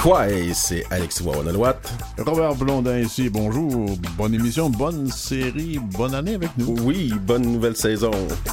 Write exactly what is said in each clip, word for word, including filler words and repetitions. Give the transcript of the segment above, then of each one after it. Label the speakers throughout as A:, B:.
A: Quoi? C'est Alexis Wawanalwat.
B: Robert Blondin ici, bonjour. Bonne émission, bonne série, bonne année avec nous.
A: Oui, bonne nouvelle saison.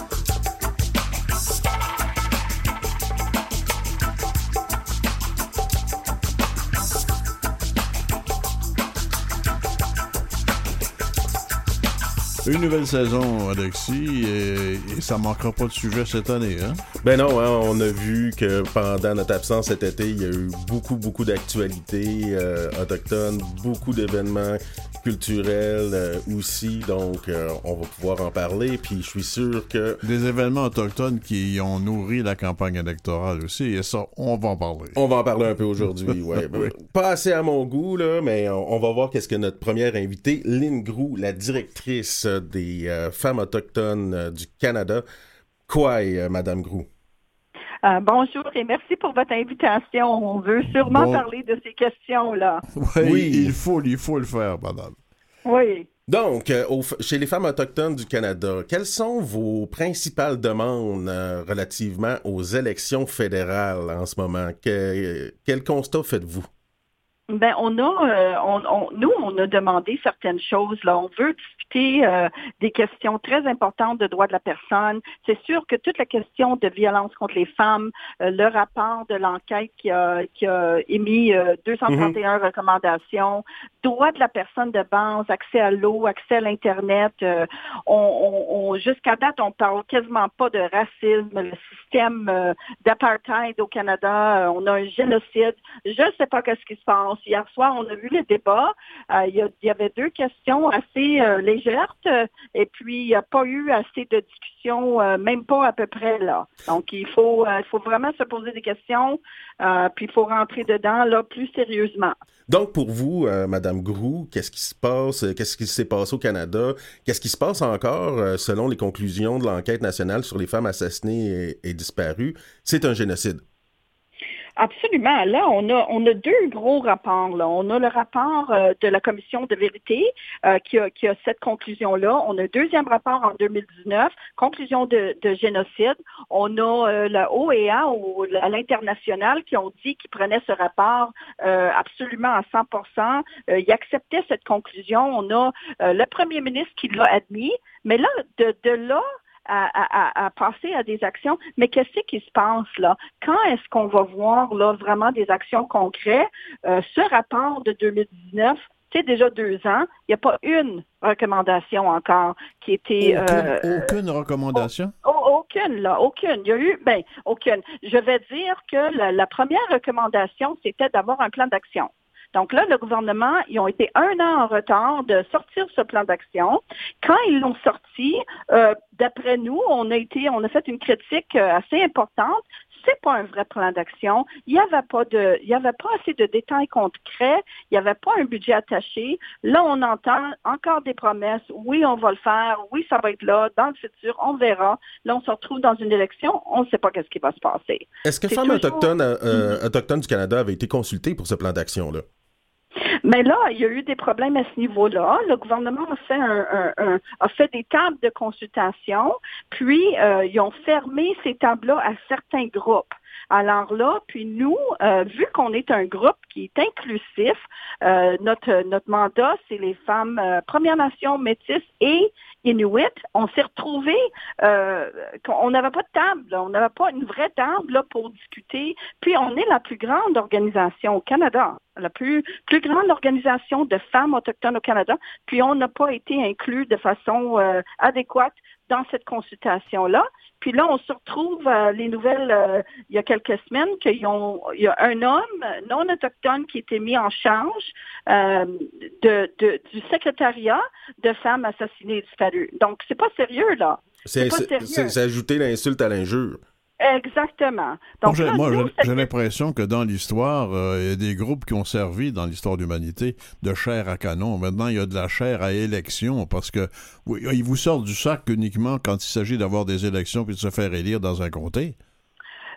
B: Une nouvelle saison, Alexis, et, et ça manquera pas de sujet cette année, hein?
A: Ben non, hein, on a vu que pendant notre absence cet été, il y a eu beaucoup, beaucoup d'actualités euh, autochtones, beaucoup d'événements culturels euh, aussi, donc euh, on va pouvoir en parler, puis je suis sûr que...
B: Des événements autochtones qui ont nourri la campagne électorale aussi, et ça, on va en parler.
A: On va en parler un peu aujourd'hui, ouais. Oui. Pas assez à mon goût, là, mais on, on va voir qu'est-ce que notre première invitée, Lynn Groulx, la directrice des euh, femmes autochtones euh, du Canada. Quoi, euh, Madame Groulx?
C: Euh, bonjour et merci pour votre invitation. On veut sûrement
B: bon...
C: parler de ces questions-là.
B: Oui, oui. Il, faut, il faut le faire, madame.
C: Oui.
A: Donc, euh, au, chez les femmes autochtones du Canada, quelles sont vos principales demandes euh, relativement aux élections fédérales en ce moment? Que, quel constat faites-vous?
C: Ben, on a, euh, on, on, nous, on a demandé certaines choses. Là, on veut discuter euh, des questions très importantes de droits de la personne. C'est sûr que toute la question de violence contre les femmes, euh, le rapport de l'enquête qui a, qui a émis euh, deux cent trente et un mm-hmm. recommandations, droits de la personne de base, accès à l'eau, accès à l'internet. Euh, on, on, on, jusqu'à date, on parle quasiment pas de racisme, le système euh, d'apartheid au Canada. Euh, on a un génocide. Je ne sais pas qu'est-ce qui se passe. Hier soir, on a vu le débat. Euh, il, y a, il y avait deux questions assez euh, légères euh, et puis il n'y a pas eu assez de discussion, euh, même pas à peu près là. Donc, il faut, euh, il faut vraiment se poser des questions euh, puis il faut rentrer dedans là plus sérieusement.
A: Donc, pour vous, euh, Madame Groulx, qu'est-ce qui se passe? Qu'est-ce qui s'est passé au Canada? Qu'est-ce qui se passe encore euh, selon les conclusions de l'enquête nationale sur les femmes assassinées et, et disparues? C'est un génocide.
C: Absolument. Là, on a on a deux gros rapports. Là. On a le rapport euh, de la commission de vérité euh, qui, a, qui a cette conclusion-là. On a un deuxième rapport en deux mille dix-neuf, conclusion de, de génocide. On a euh, la O E A ou à l'international qui ont dit qu'ils prenaient ce rapport euh, absolument à cent pour cent. Euh, ils acceptaient cette conclusion. On a euh, le premier ministre qui l'a admis. Mais là, de, de là, À, à, à passer à des actions. Mais qu'est-ce qui se passe là? Quand est-ce qu'on va voir là vraiment des actions concrètes? Euh, ce rapport de deux mille dix-neuf, c'est déjà deux ans, il n'y a pas une recommandation encore qui était...
B: Aucune,
C: euh,
B: aucune recommandation?
C: Oh, oh, aucune, là, aucune. Il y a eu, ben, aucune. Je vais dire que la, la première recommandation, c'était d'avoir un plan d'action. Donc là, le gouvernement, ils ont été un an en retard de sortir ce plan d'action. Quand ils l'ont sorti, euh, d'après nous, on a été, on a fait une critique assez importante. C'est pas un vrai plan d'action. Il y avait pas de, il y avait pas assez de détails concrets. Il y avait pas un budget attaché. Là, on entend encore des promesses. Oui, on va le faire. Oui, ça va être là. Dans le futur, on verra. Là, on se retrouve dans une élection. On ne sait pas qu'est-ce qui va se passer.
A: Est-ce que
C: C'est
A: Femmes
C: toujours...
A: autochtones, euh, mm-hmm. autochtones du Canada avaient été consultées pour ce plan d'action-là?
C: Mais là, il y a eu des problèmes à ce niveau-là. Le gouvernement a fait, un, un, un, a fait des tables de consultation, puis euh, ils ont fermé ces tables-là à certains groupes. Alors là, puis nous, euh, vu qu'on est un groupe qui est inclusif, euh, notre notre mandat, c'est les femmes euh, Premières Nations, Métis et Inuit. On s'est retrouvés, euh, on n'avait pas de table, là, on n'avait pas une vraie table là, pour discuter. Puis on est la plus grande organisation au Canada, la plus plus grande organisation de femmes autochtones au Canada. Puis on n'a pas été inclus de façon euh, adéquate dans cette consultation-là. Puis là, on se retrouve euh, les nouvelles euh, il y a quelques semaines qu'il y a un homme non autochtone qui a été mis en charge euh, de, de, du secrétariat de femmes assassinées et disparues. Donc, c'est pas sérieux, là.
A: C'est, c'est, pas c'est, c'est ajouter l'insulte à l'injure.
C: Exactement. Donc,
B: moi,
C: là,
B: moi
C: nous,
B: j'ai, j'ai l'impression que dans l'histoire, euh, il y a des groupes qui ont servi dans l'histoire de l'humanité de chair à canon. Maintenant, il y a de la chair à élection parce que oui, ils vous sortent du sac uniquement quand il s'agit d'avoir des élections puis de se faire élire dans un comté.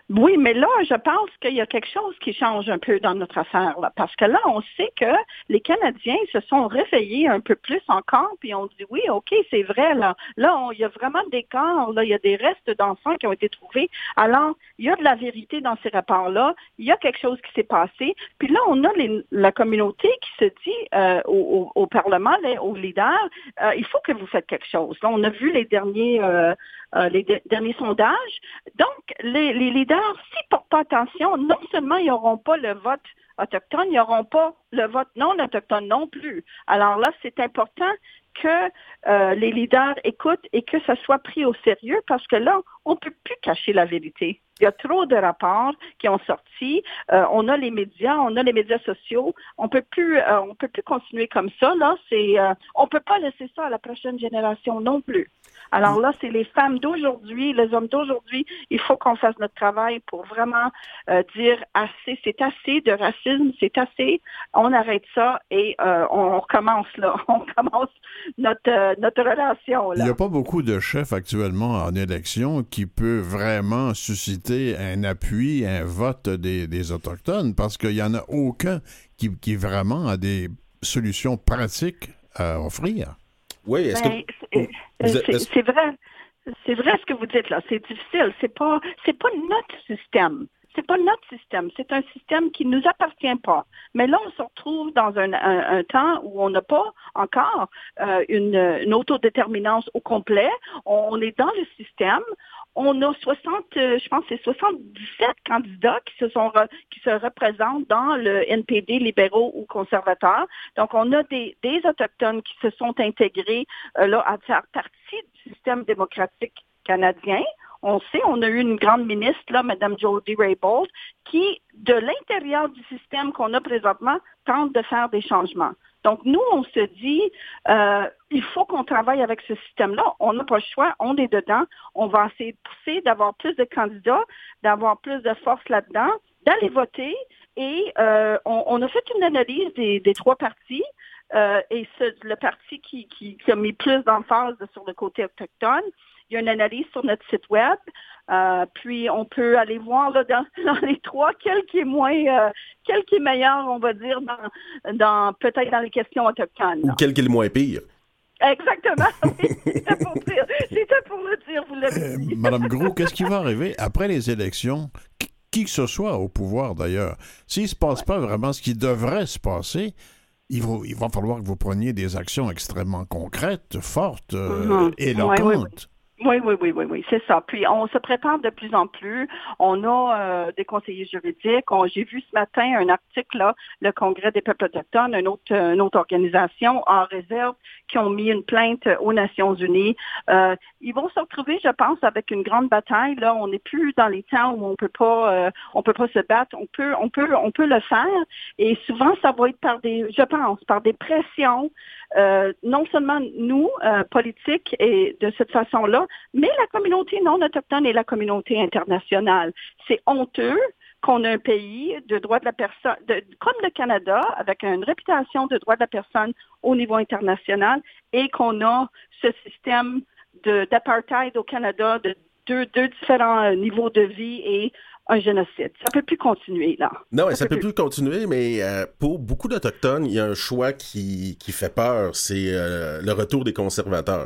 C: Oui, mais là, je pense qu'il y a quelque chose qui change un peu dans notre affaire, là, parce que là, on sait que les Canadiens se sont réveillés un peu plus encore, puis on dit oui, ok, c'est vrai, là, là, on, il y a vraiment des corps, là, il y a des restes d'enfants qui ont été trouvés. Alors, il y a de la vérité dans ces rapports-là, il y a quelque chose qui s'est passé, puis là, on a les, la communauté qui se dit euh, au, au, au Parlement, les, aux leaders, euh, il faut que vous faites quelque chose. Là, on a vu les derniers, euh, euh, les de, derniers sondages. Donc, les, les leaders, s'ils ne portent pas attention, non seulement ils n'auront pas le vote autochtone, ils n'auront pas le vote non autochtone non plus. Alors là, c'est important que euh, les leaders écoutent et que ça soit pris au sérieux parce que là, on ne peut plus cacher la vérité. Il y a trop de rapports qui ont sorti. Euh, on a les médias, on a les médias sociaux. On peut plus, euh, on peut plus continuer comme ça. Là, c'est, euh, on peut pas laisser ça à la prochaine génération non plus. Alors là, c'est les femmes d'aujourd'hui, les hommes d'aujourd'hui. Il faut qu'on fasse notre travail pour vraiment euh, dire assez, c'est assez de racisme, c'est assez. On arrête ça et euh, on recommence là. On commence notre euh, notre relation là.
B: Il n'y a pas beaucoup de chefs actuellement en élection qui peut vraiment susciter un appui, un vote des, des Autochtones, parce qu'il n'y en a aucun qui, qui vraiment a des solutions pratiques à offrir.
A: Oui, est-ce
C: ben,
A: que...
C: c'est, c'est, c'est vrai. C'est vrai ce que vous dites là. C'est difficile. C'est pas, c'est pas notre système. C'est pas notre système. C'est un système qui nous appartient pas. Mais là, on se retrouve dans un, un, un temps où on n'a pas encore euh, une, une autodéterminance au complet. On, on est dans le système. On a soixante, je pense, que c'est soixante-dix-sept candidats qui se sont qui se représentent dans le N P D, libéraux ou conservateurs. Donc, on a des, des autochtones qui se sont intégrés euh, là à faire partie du système démocratique canadien. On sait, on a eu une grande ministre, là, Mme Jody Raybould, qui, de l'intérieur du système qu'on a présentement, tente de faire des changements. Donc, nous, on se dit, euh, il faut qu'on travaille avec ce système-là. On n'a pas le choix, on est dedans. On va essayer de pousser, d'avoir plus de candidats, d'avoir plus de force là-dedans, d'aller voter. Et euh, on, on a fait une analyse des, des trois partis. Euh, et ce, le parti qui, qui, qui a mis plus d'emphase sur le côté autochtone, il y a une analyse sur notre site web. Euh, puis on peut aller voir là, dans, dans les trois quel qui est moins, euh, quel qui est meilleur, on va dire, dans, dans peut-être dans les questions autochtones.
A: Ou quel qui est le moins pire.
C: Exactement, oui, c'était pour dire, c'était pour le dire, vous l'avez dit.
B: Euh, Madame Gros, qu'est-ce qui va arriver après les élections? Qui que ce soit au pouvoir, d'ailleurs, s'il ne se passe ouais. pas vraiment ce qui devrait se passer, il va, il va falloir que vous preniez des actions extrêmement concrètes, fortes, euh, mm-hmm. éloquentes.
C: Ouais, ouais, ouais. Oui, oui, oui, oui, oui, c'est ça. Puis on se prépare de plus en plus. On a euh, des conseillers juridiques. On, j'ai vu ce matin un article là, le Congrès des peuples autochtones, une autre, une autre organisation en réserve, qui ont mis une plainte aux Nations Unies. Euh, ils vont se retrouver, je pense, avec une grande bataille. Là, on n'est plus dans les temps où on peut pas, euh, on peut pas se battre. On peut, on peut, on peut le faire. Et souvent, ça va être par des, je pense, par des pressions. Euh, non seulement nous, euh, politiques, et de cette façon-là, mais la communauté non autochtone et la communauté internationale. C'est honteux qu'on a un pays de droit de la personne, de, comme le Canada, avec une réputation de droit de la personne au niveau international, et qu'on a ce système de, d'apartheid au Canada de deux, deux différents niveaux de vie et un génocide. Ça peut plus continuer, là.
A: Non, ça, ça peut, peut plus continuer, mais euh, pour beaucoup d'Autochtones, il y a un choix qui, qui fait peur, c'est euh, le retour des conservateurs.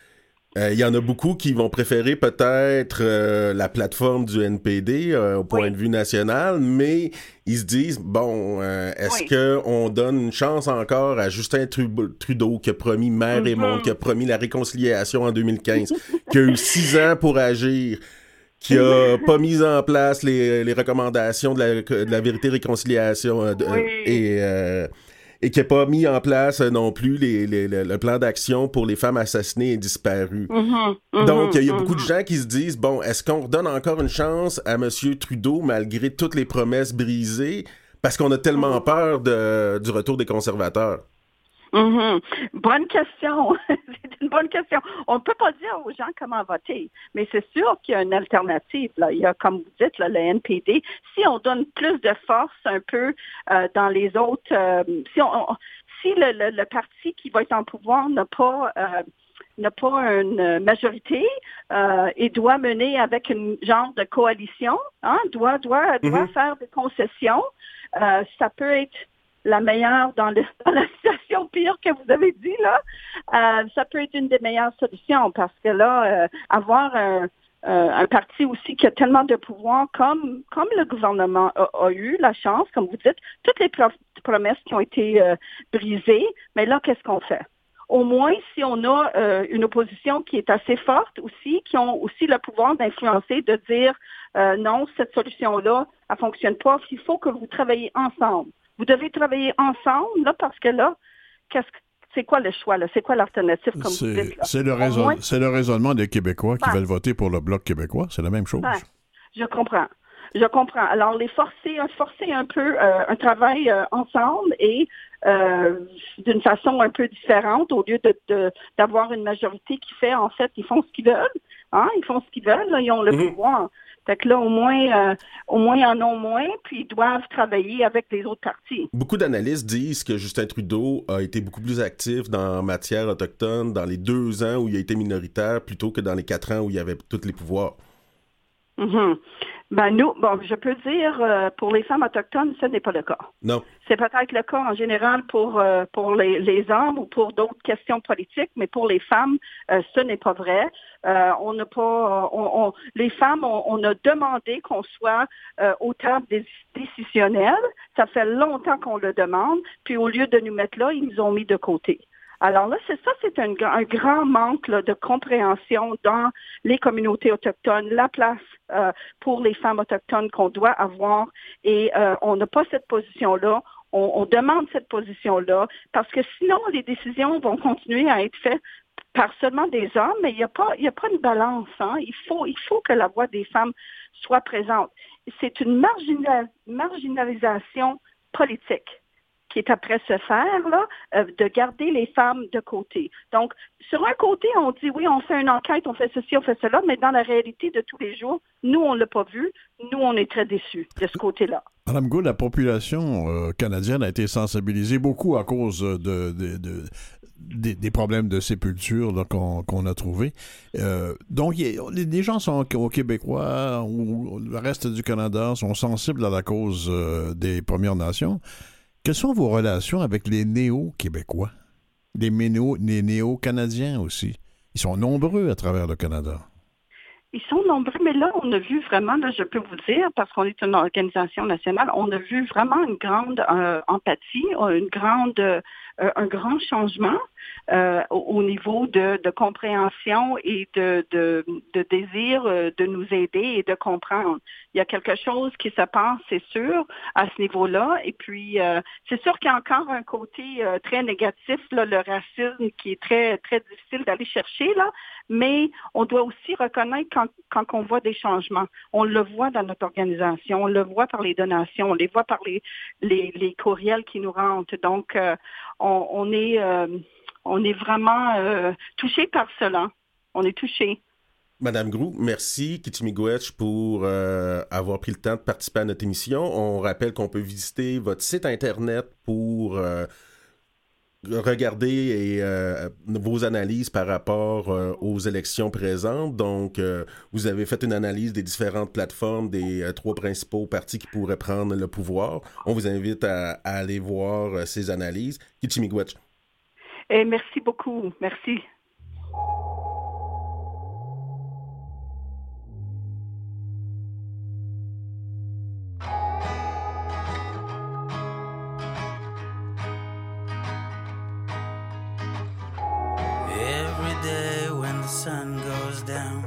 A: Il euh, y en a beaucoup qui vont préférer peut-être euh, la plateforme du N P D euh, au point oui. de vue national, mais ils se disent, bon, euh, est-ce oui. qu'on donne une chance encore à Justin Trudeau qui a promis Mère mm-hmm. et Monde, qui a promis la réconciliation en deux mille quinze, qui a eu six ans pour agir, qui a pas mis en place les, les recommandations de la, de la vérité réconciliation euh, de,
C: oui.
A: et... Euh, et qui n'a pas mis en place euh, non plus les, les, les, le plan d'action pour les femmes assassinées et disparues.
C: Mm-hmm, mm-hmm,
A: Donc, il y a mm-hmm. beaucoup de gens qui se disent, bon, est-ce qu'on redonne encore une chance à M. Trudeau malgré toutes les promesses brisées parce qu'on a tellement mm-hmm. peur de, du retour des conservateurs?
C: Mm-hmm. Bonne question. C'est une bonne question. On ne peut pas dire aux gens comment voter, mais c'est sûr qu'il y a une alternative. Là. Il y a, comme vous dites, là, le N P D. Si on donne plus de force un peu euh, dans les autres, euh, si, on, on, si le, le, le parti qui va être en pouvoir n'a pas euh, n'a pas une majorité euh, et doit mener avec une genre de coalition, hein, doit, doit, mm-hmm. doit faire des concessions. Euh, ça peut être la meilleure dans, le, dans la situation pire que vous avez dit, là. Euh, ça peut être une des meilleures solutions parce que là, euh, avoir un, euh, un parti aussi qui a tellement de pouvoir comme, comme le gouvernement a, a eu la chance, comme vous dites, toutes les pro- promesses qui ont été euh, brisées, mais là, qu'est-ce qu'on fait? Au moins, si on a euh, une opposition qui est assez forte aussi, qui ont aussi le pouvoir d'influencer, de dire euh, non, cette solution-là, elle fonctionne pas, il faut que vous travaillez ensemble. Vous devez travailler ensemble, là, parce que là, qu'est-ce que c'est quoi le choix, là? C'est quoi l'alternative, comme
B: c'est,
C: vous dites, là?
B: C'est le, raison, moins... c'est le raisonnement des Québécois qui ouais. veulent voter pour le Bloc québécois. C'est la même chose.
C: Ouais. Je comprends. Je comprends. Alors, les forcer, forcer un peu euh, un travail euh, ensemble et euh, d'une façon un peu différente, au lieu de, de d'avoir une majorité qui fait, en fait, ils font ce qu'ils veulent. Hein? Ils font ce qu'ils veulent, là, ils ont le mmh. pouvoir. Fait que là, au moins, euh, au moins, ils en ont moins, puis ils doivent travailler avec les autres partis.
A: Beaucoup d'analystes disent que Justin Trudeau a été beaucoup plus actif dans matière autochtone dans les deux ans où il a été minoritaire plutôt que dans les quatre ans où il avait tous les pouvoirs.
C: Mm-hmm. Ben nous, bon, je peux dire euh, pour les femmes autochtones, ce n'est pas le cas.
A: Non.
C: C'est peut-être le cas en général pour euh, pour les, les hommes ou pour d'autres questions politiques, mais pour les femmes, euh, ce n'est pas vrai. Euh, on n'a pas, on, on, les femmes, on, on a demandé qu'on soit euh, aux tables des décisionnelles. Ça fait longtemps qu'on le demande. Puis au lieu de nous mettre là, ils nous ont mis de côté. Alors là, c'est ça, c'est un, un grand manque là, de compréhension dans les communautés autochtones, la place euh, pour les femmes autochtones qu'on doit avoir. Et euh, on n'a pas cette position-là. On, on demande cette position-là parce que sinon, les décisions vont continuer à être faites par seulement des hommes, mais il n'y a pas, il y a pas une balance. Hein. Il faut, il faut que la voix des femmes soit présente. C'est une marginal, marginalisation politique qui est après se faire, là, euh, de garder les femmes de côté. Donc, sur un côté, on dit, oui, on fait une enquête, on fait ceci, on fait cela, mais dans la réalité de tous les jours, nous, on ne l'a pas vu. Nous, on est très déçus de ce côté-là.
B: Madame Gould, la population euh, canadienne a été sensibilisée beaucoup à cause de, de, de, des, des problèmes de sépulture là, qu'on, qu'on a trouvés. Euh, donc, y a, les, les gens sont au Québécois ou le reste du Canada sont sensibles à la cause euh, des Premières Nations. Quelles sont vos relations avec les néo-québécois, les, méno, les néo-canadiens aussi? Ils sont nombreux à travers le Canada.
C: Ils sont nombreux, mais là, on a vu vraiment, là, je peux vous dire, parce qu'on est une organisation nationale, on a vu vraiment une grande euh, empathie, une grande, euh, un grand changement euh, au, au niveau de, de compréhension et de, de, de désir euh, de nous aider et de comprendre. Il y a quelque chose qui se passe, c'est sûr, à ce niveau-là. Et puis, euh, c'est sûr qu'il y a encore un côté euh, très négatif, là, le racisme, qui est très, très difficile d'aller chercher, là. Mais on doit aussi reconnaître quand, quand on voit des changements. On le voit dans notre organisation, on le voit par les donations, on les voit par les, les, les courriels qui nous rentrent. Donc, euh, on, on est euh, on est vraiment euh, touché par cela. On est touché.
A: Madame Groulx, merci Kitimigouetch pour euh, avoir pris le temps de participer à notre émission. On rappelle qu'on peut visiter votre site Internet pour euh, regarder et, euh, vos analyses par rapport euh, aux élections présentes. Donc, euh, vous avez fait une analyse des différentes plateformes des euh, trois principaux partis qui pourraient prendre le pouvoir. On vous invite à, à aller voir euh, ces analyses. Kitimigouetch.
C: Et merci beaucoup. Merci.
D: Sun goes down.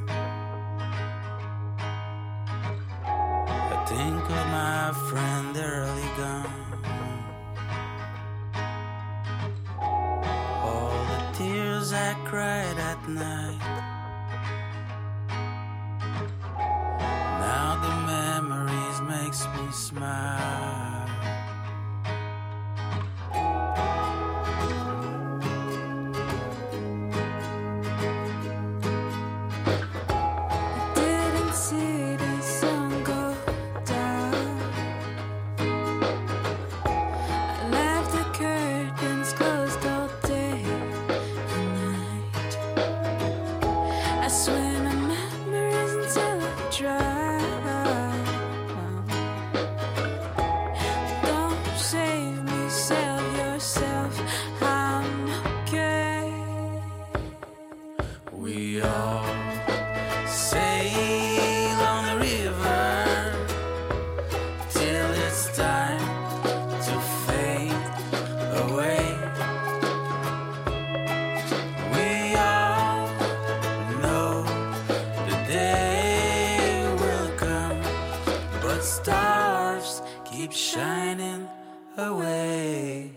D: I think of my friend early gone. All the tears I cried at night. Now the memories makes me smile. sail on the river till it's time to fade away. We all know the day will come, but stars keep shining away.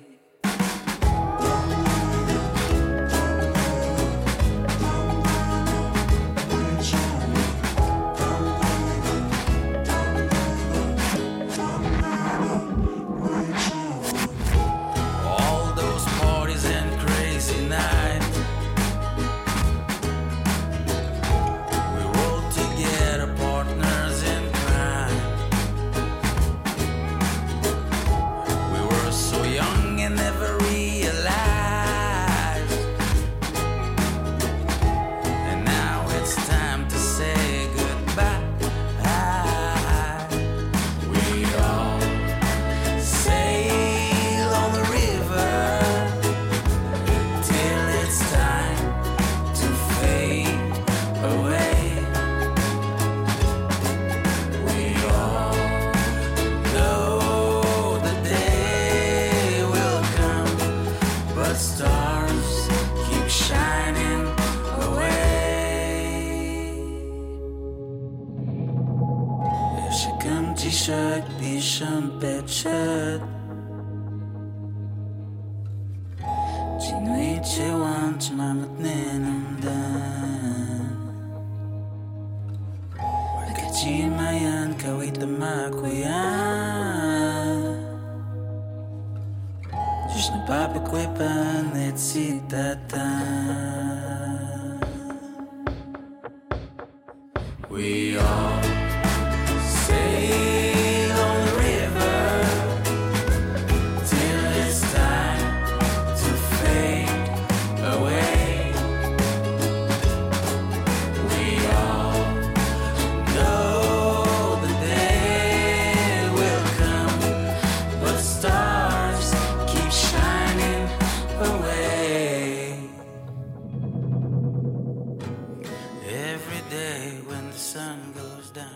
D: All those parties and crazy nights, we rode together, partners in crime. We were so young and never realized, and now it's time to say goodbye. We all sail on the river till it's time to fade away. We all know the day will come, but stars keep shining away. Yaşıkın tişört bir şampet shirt, Jinuit chewan chimamat nenamdan. Wakachimayan kawit damakuyan. Just na papakwepan et sitatan. We all sail on the river till it's time to fade away. We all know the day will come, but stars keep shining away. Every day when the sun goes down.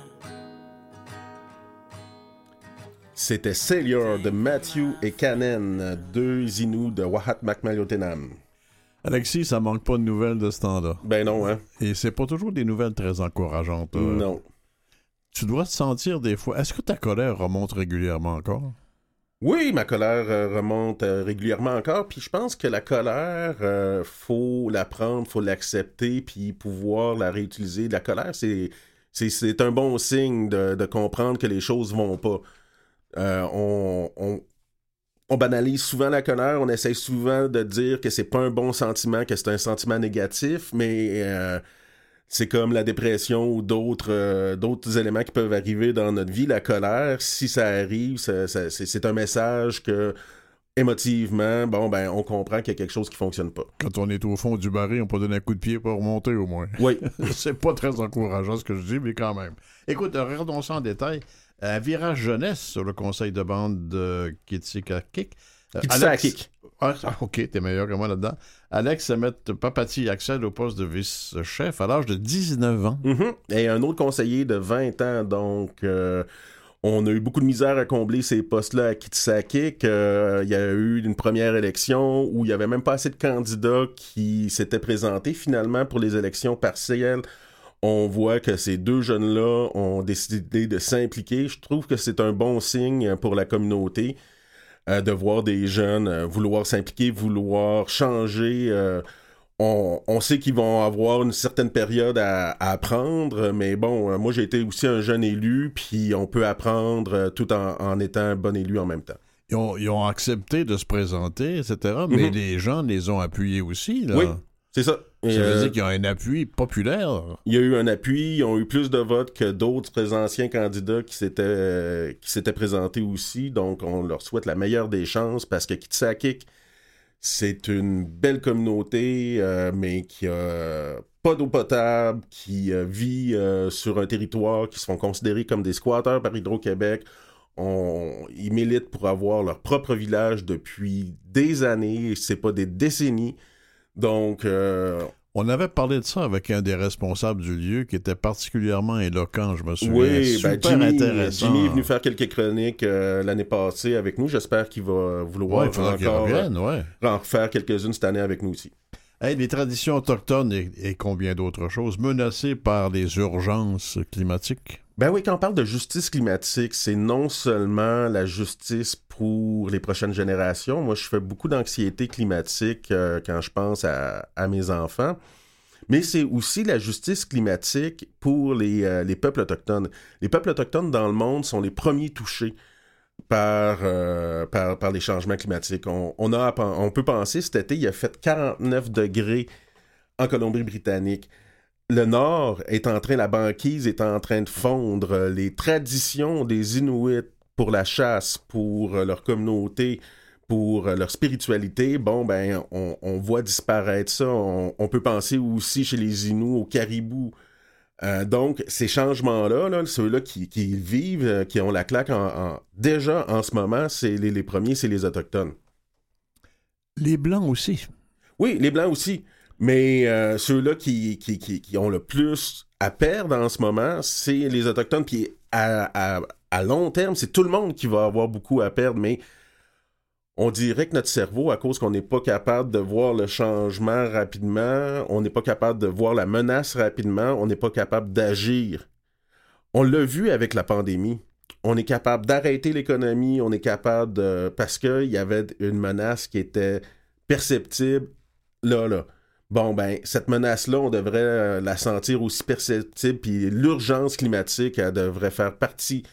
A: C'était Sailor de Matthew et Kanen, deux Inuits de Wahat Makmaliotenam.
B: Alexis, ça manque pas de nouvelles de ce temps-là.
A: Ben non, hein?
B: Et c'est pas toujours des nouvelles très encourageantes. euh.
A: Non.
B: Tu dois te sentir des fois... Est-ce que ta colère remonte régulièrement encore?
A: Oui, ma colère euh, remonte euh, régulièrement encore, puis je pense que la colère, euh, faut la prendre, faut l'accepter, puis pouvoir la réutiliser. La colère, c'est, c'est, c'est un bon signe de, de comprendre que les choses vont pas. Euh, on, on, on banalise souvent la colère, on essaie souvent de dire que c'est pas un bon sentiment, que c'est un sentiment négatif, mais euh, c'est comme la dépression ou d'autres, euh, d'autres éléments qui peuvent arriver dans notre vie. La colère, si ça arrive, ça, ça, c'est, c'est un message que émotivement, bon, ben, on comprend qu'il y a quelque chose qui fonctionne pas.
B: Quand on est au fond du baril, on peut donner un coup de pied pour remonter au moins.
A: Oui.
B: C'est pas très encourageant ce que je dis, mais quand même. Écoute, regardons ça en détail. Un virage jeunesse sur le conseil de bande de Kitsakakik. Euh,
A: Kitsakakik.
B: Ah, OK, t'es meilleur que moi là-dedans. Alex Semet Papati accède au poste de vice-chef à l'âge de dix-neuf ans.
A: Mm-hmm. Et un autre conseiller de vingt ans, donc... Euh, on a eu beaucoup de misère à combler ces postes-là à Kitsakik. Euh, il y a eu une première élection où il n'y avait même pas assez de candidats qui s'étaient présentés. Finalement, pour les élections partielles, on voit que ces deux jeunes-là ont décidé de s'impliquer. Je trouve que c'est un bon signe pour la communauté euh, de voir des jeunes euh, vouloir s'impliquer, vouloir changer. Euh, On, on sait qu'ils vont avoir une certaine période à, à apprendre, mais bon, euh, moi j'ai été aussi un jeune élu, puis on peut apprendre euh, tout en, en étant un bon élu en même temps.
B: Ils ont, ils ont accepté de se présenter, et cetera, mais
A: Mm-hmm.
B: les gens les ont appuyés aussi. Là.
A: Oui, c'est ça.
B: Ça
A: Et,
B: veut
A: euh,
B: dire qu'ils ont un appui populaire.
A: il y a eu un appui, ils ont eu plus de votes que d'autres anciens candidats qui s'étaient, euh, qui s'étaient présentés aussi, donc on leur souhaite la meilleure des chances, parce que Kitsakik, c'est une belle communauté, euh, mais qui a pas d'eau potable, qui euh, vit euh, sur un territoire qui se font considérer comme des squatteurs par Hydro-Québec. On, ils militent pour avoir leur propre village depuis des années, c'est pas des décennies. Donc, euh,
B: On avait parlé de ça avec un des responsables du lieu qui était particulièrement éloquent, je me souviens.
A: Oui,
B: Super
A: ben Jimmy,
B: intéressant.
A: Jimmy est venu faire quelques chroniques euh, l'année passée avec nous. J'espère qu'il va vouloir
B: Ouais, il faudra qu'il
A: encore
B: revienne, ouais.
A: en faire quelques-unes cette année avec nous aussi.
B: Hey, les traditions autochtones et, et combien d'autres choses menacées par les urgences climatiques?
A: Ben oui, quand on parle de justice climatique, c'est non seulement la justice pour les prochaines générations. Moi, je fais beaucoup d'anxiété climatique euh, quand je pense à, à mes enfants. Mais c'est aussi la justice climatique pour les, euh, les peuples autochtones. Les peuples autochtones dans le monde sont les premiers touchés par, euh, par, par les changements climatiques. On, on, a, on peut penser, cet été, il a fait quarante-neuf degrés en Colombie-Britannique. Le nord est en train, la banquise est en train de fondre. Les traditions des Inuits pour la chasse, pour leur communauté, pour leur spiritualité, bon, ben, on, on voit disparaître ça. On, on peut penser aussi chez les Inuits aux caribous. Euh, donc, ces changements-là, là, ceux-là qui, qui vivent, euh, qui ont la claque en, en, déjà en ce moment, c'est les, les premiers, c'est les Autochtones.
B: Les Blancs aussi.
A: Oui, les Blancs aussi. Mais euh, ceux-là qui, qui, qui, qui ont le plus à perdre en ce moment, c'est les Autochtones. Puis à, à, à long terme, c'est tout le monde qui va avoir beaucoup à perdre. Mais on dirait que notre cerveau, à cause qu'on n'est pas capable de voir le changement rapidement, on n'est pas capable de voir la menace rapidement, on n'est pas capable d'agir. On l'a vu avec la pandémie. On est capable d'arrêter l'économie, on est capable de... parce qu'il y avait une menace qui était perceptible là, là. Bon, ben, cette menace-là, on devrait euh, la sentir aussi perceptible, puis l'urgence climatique, elle devrait faire partie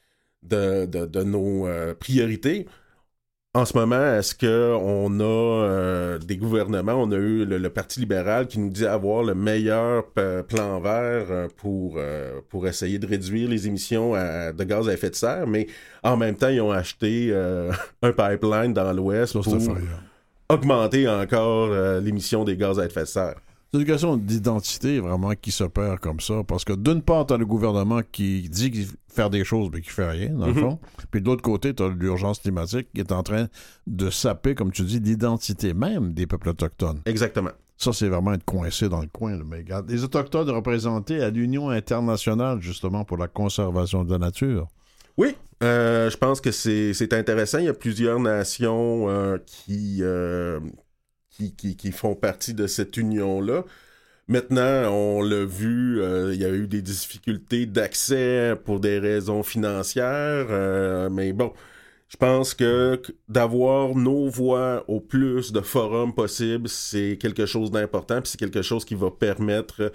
A: de, de, de nos euh, priorités. En ce moment, est-ce qu'on a euh, des gouvernements, on a eu le, le Parti libéral qui nous dit avoir le meilleur p- plan vert euh, pour, euh, pour essayer de réduire les émissions à, de gaz à effet de serre, mais en même temps, ils ont acheté euh, un pipeline dans l'Ouest
B: Ça,
A: pour
B: c'est effrayant.
A: augmenter encore euh, l'émission des gaz à effet de serre.
B: C'est une question d'identité vraiment qui se perd comme ça, parce que d'une part, tu as le gouvernement qui dit qu'il fait faire des choses, mais qui fait rien, dans le
A: Mm-hmm.
B: fond. Puis de l'autre côté, tu as l'urgence climatique qui est en train de saper, comme tu dis, l'identité même des peuples autochtones.
A: Exactement.
B: Ça, c'est vraiment être coincé dans le coin. Là. Mais regarde, les Autochtones représentés à l'Union internationale, justement, pour la conservation de la nature.
A: Oui, euh, je pense que c'est, c'est intéressant. Il y a plusieurs nations euh, qui, euh, qui, qui, qui font partie de cette union-là. Maintenant, on l'a vu, euh, il y a eu des difficultés d'accès pour des raisons financières, euh, mais bon, je pense que d'avoir nos voix au plus de forums possible, c'est quelque chose d'important, puis c'est quelque chose qui va permettre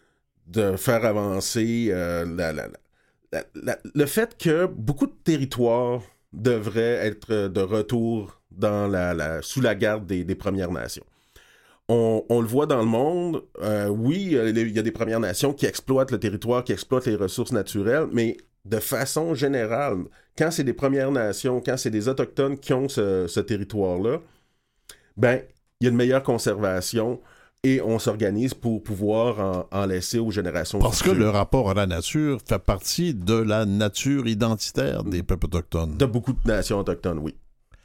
A: de faire avancer euh, la, la, la, la, le fait que beaucoup de territoires devraient être de retour dans la, la, sous la garde des, des Premières Nations. On, on le voit dans le monde, euh, oui, il y a des Premières Nations qui exploitent le territoire, qui exploitent les ressources naturelles, mais de façon générale, quand c'est des Premières Nations, quand c'est des Autochtones qui ont ce, ce territoire-là, ben, il y a une meilleure conservation et on s'organise pour pouvoir en, en laisser aux générations
B: Parce
A: futures.
B: que le rapport à la nature fait partie de la nature identitaire des peuples autochtones.
A: De beaucoup de nations autochtones, oui.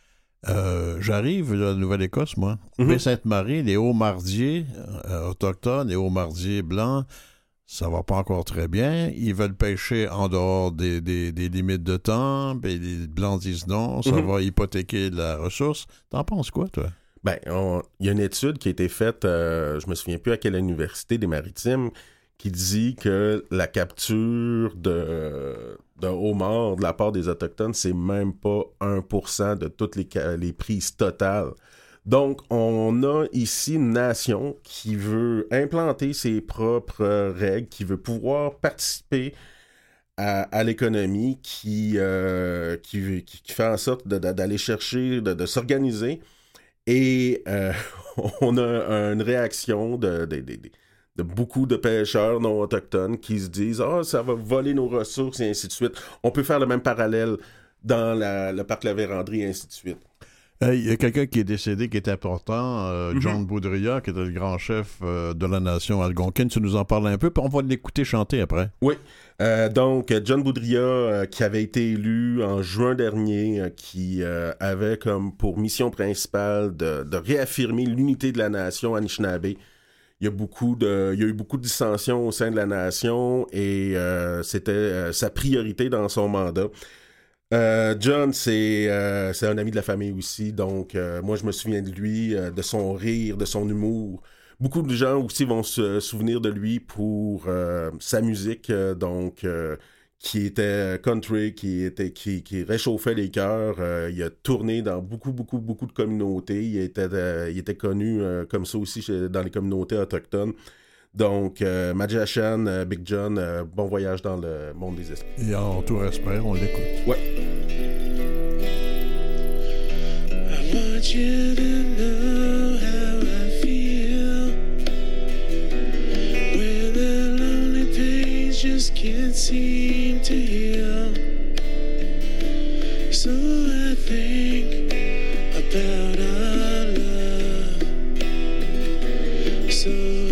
B: Euh, j'arrive de la Nouvelle-Écosse, moi.
A: Mm-hmm.
B: Baie-Sainte-Marie, les Hauts-Mardiers euh, autochtones, les Hauts-Mardiers blancs, ça va pas encore très bien. Ils veulent pêcher en dehors des, des, des limites de temps. Ben, les Blancs disent non, ça
A: Mm-hmm.
B: va hypothéquer la ressource. T'en penses quoi, toi?
A: Ben, il y a une étude qui a été faite, euh, je me souviens plus à quelle université des Maritimes, qui dit que la capture de, de homards de la part des Autochtones, c'est même pas un pour cent de toutes les, les prises totales. Donc, on a ici une nation qui veut implanter ses propres règles, qui veut pouvoir participer à, à l'économie, qui, euh, qui, qui fait en sorte de, de, d'aller chercher, de, de s'organiser. Et euh, on a une réaction de, de, de, de beaucoup de pêcheurs non autochtones qui se disent « Ah, oh, ça va voler nos ressources » et ainsi de suite. On peut faire le même parallèle dans la, le parc La Vérandrie et ainsi de suite.
B: Il hey, y a quelqu'un qui est décédé qui est important, euh,
A: Mm-hmm.
B: John Boudria, qui était le grand chef euh, de la nation algonquine. Tu nous en parles un peu, puis on va l'écouter chanter après.
A: Oui. Euh, donc, John Boudria, euh, qui avait été élu en juin dernier, euh, qui euh, avait comme pour mission principale de, de réaffirmer l'unité de la nation Anishinaabe. il y a beaucoup de, il y a eu beaucoup de dissensions au sein de la nation et euh, c'était euh, sa priorité dans son mandat. Euh, John, c'est, euh, c'est un ami de la famille aussi, donc euh, moi je me souviens de lui, euh, de son rire, de son humour. Beaucoup de gens aussi vont se souvenir de lui pour euh, sa musique, euh, donc euh, qui était country, qui était qui, qui réchauffait les cœurs. Euh, il a tourné dans beaucoup, beaucoup, beaucoup de communautés. Il était, euh, il était connu euh, comme ça aussi chez, dans les communautés autochtones. Donc, euh, Magician, euh, Big John, euh, bon voyage dans le monde des esprits.
B: Et en tout respect, on l'écoute.
A: Ouais.
E: I want you to know how I feel when the lonely pains just can't seem to heal. So I think about our love. So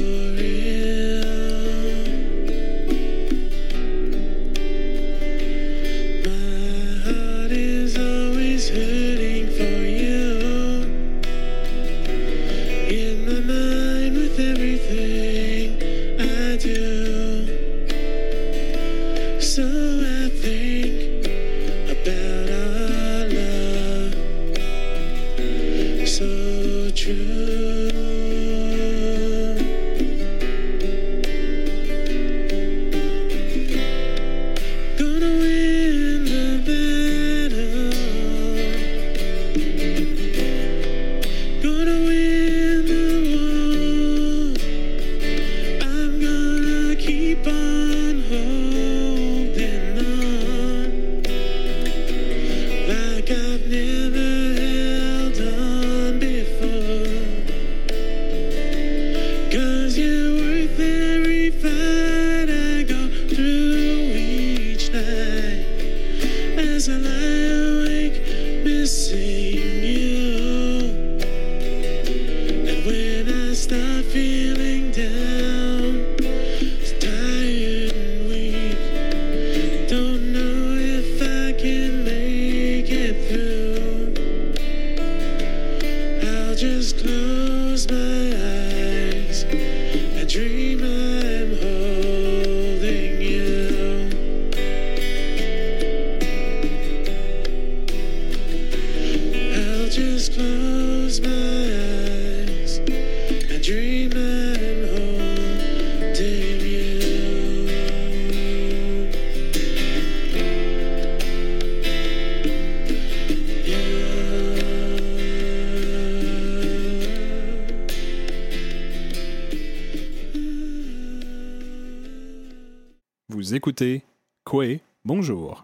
F: Vous écoutez Koué, bonjour.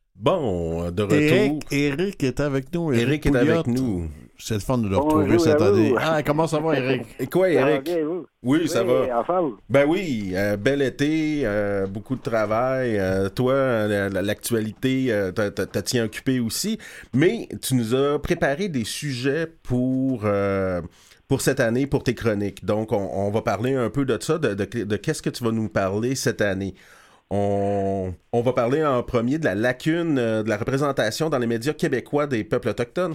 A: Bon, de retour.
B: Eric, Eric est avec nous.
A: Eric, Eric est
B: Pouliot.
A: avec nous.
B: C'est le fun de le
G: Bonjour
B: retrouver cette
G: à vous.
B: année. Ah, comment ça va, Eric?
A: Et quoi, Eric?
G: Ça va bien, vous?
A: Oui,
G: Oui,
A: ça va.
G: en forme.
A: Ben oui, euh, bel été, euh, beaucoup de travail. Euh, toi, euh, l'actualité euh, t'a, t'a, t'a tient occupé aussi. Mais tu nous as préparé des sujets pour... Euh, pour cette année, pour tes chroniques. Donc, on, on va parler un peu de ça, de, de, de qu'est-ce que tu vas nous parler cette année. On, on va parler en premier de la lacune euh, de la représentation dans les médias québécois des peuples autochtones.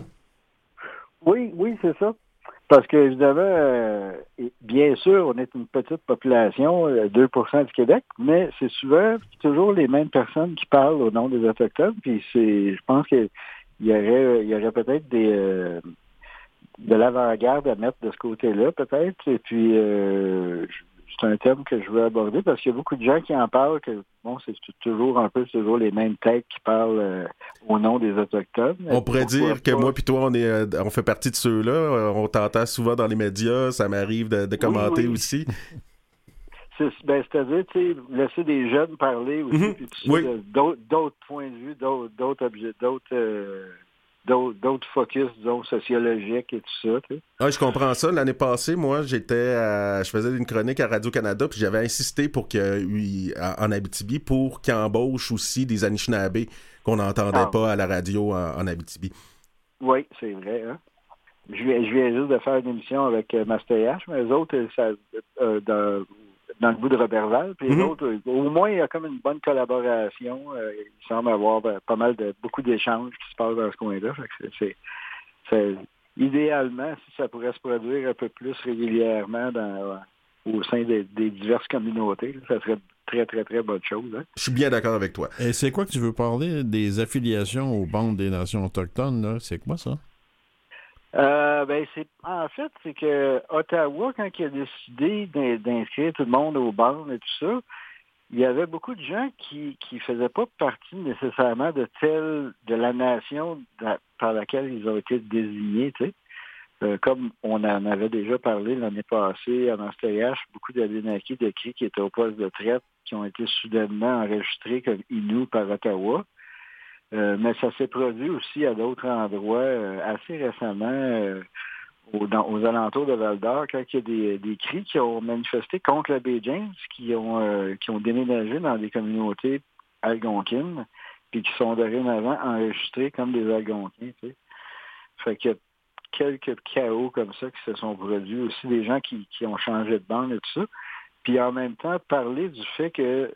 G: Oui, oui, c'est ça. Parce que, évidemment, euh, bien sûr, on est une petite population, euh, deux pour cent du Québec, mais c'est souvent toujours les mêmes personnes qui parlent au nom des Autochtones. Puis c'est, je pense qu'il y aurait, il y aurait peut-être des... Euh, de l'avant-garde à mettre de ce côté-là, peut-être. Et puis, euh, c'est un thème que je veux aborder parce qu'il y a beaucoup de gens qui en parlent que, bon, c'est toujours un peu toujours les mêmes têtes qui parlent euh, au nom des Autochtones.
A: On pourrait
G: Pourquoi
A: dire que
G: pas?
A: moi puis toi, on est, euh, on fait partie de ceux-là. Euh, On t'entend souvent dans les médias. Ça m'arrive de, de commenter
G: oui.
A: aussi.
G: C'est, ben, c'est-à-dire, tu sais, laisser des jeunes parler aussi,
A: Mhm.
G: puis tout
A: Oui.
G: ça, d'autres, d'autres points de vue, d'autres, d'autres objets, d'autres... Euh, D'autres, d'autres focus, disons, sociologiques et tout ça. Tu sais.
A: Ah, je comprends ça. L'année passée, moi, j'étais, à- je faisais une chronique à Radio-Canada, puis j'avais insisté pour que, oui, en Abitibi, pour qu'ils embauchent aussi des Anishinabés qu'on n'entendait
G: Ah.
A: pas à la radio en, en Abitibi.
G: Oui, c'est vrai. Hein? Je, viens, je viens juste de faire une émission avec euh, Master H, mais les autres, euh, ça, euh, dans, dans le bout de Robertval, puis les
A: Mhm.
G: autres, euh, au moins, il y a comme une bonne collaboration. Euh, il semble avoir ben, pas mal de, beaucoup d'échanges qui se passent dans ce coin-là. Fait que c'est, c'est, c'est- idéalement, si ça pourrait se produire un peu plus régulièrement dans, au sein des, des diverses communautés. Là. Ça serait très, très, très bonne chose. Hein?
A: Je suis bien d'accord avec toi.
B: Et c'est quoi que tu veux parler des affiliations aux bandes des nations autochtones, là? C'est quoi ça?
G: Euh, ben c'est en fait, c'est que Ottawa, quand il a décidé d'in- d'inscrire tout le monde aux bandes et tout ça, il y avait beaucoup de gens qui qui faisaient pas partie nécessairement de telle de la nation da- par laquelle ils ont été désignés, tu sais. Euh, comme on en avait déjà parlé l'année passée à Nostéache, beaucoup d'Abénaquis de Cris qui étaient au poste de traite, qui ont été soudainement enregistrés comme Inuits par Ottawa. Euh, mais ça s'est produit aussi à d'autres endroits euh, assez récemment, euh, aux, dans- aux alentours de Val-d'Or, quand il y a des, des Cris qui ont manifesté contre la baie James, qui ont euh, qui ont déménagé dans des communautés algonquines, puis qui sont dorénavant enregistrés comme des Algonquins. Tu sais. Fait qu'il y a quelques chaos comme ça qui se sont produits, aussi des gens qui, qui ont changé de bande et tout ça. Puis en même temps, parler du fait que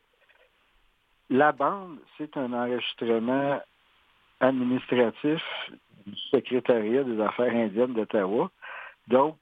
G: la bande, c'est un enregistrement administratif du secrétariat des Affaires indiennes d'Ottawa. Donc,